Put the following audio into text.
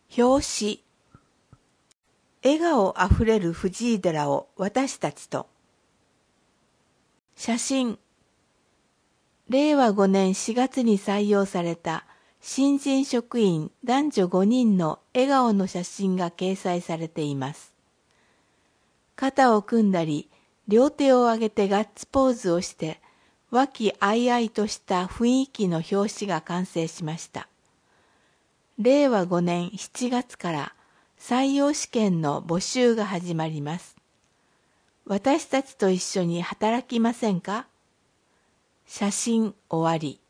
表紙。笑顔あふれる藤井寺を私たちと。写真。令和5年4月に採用された新人職員男女5人の笑顔の写真が掲載されています。肩を組んだり、両手を上げてガッツポーズをして、和気あいあいとした雰囲気の表紙が完成しました。令和5年7月から採用試験の募集が始まります。私たちと一緒に働きませんか？写真終わり。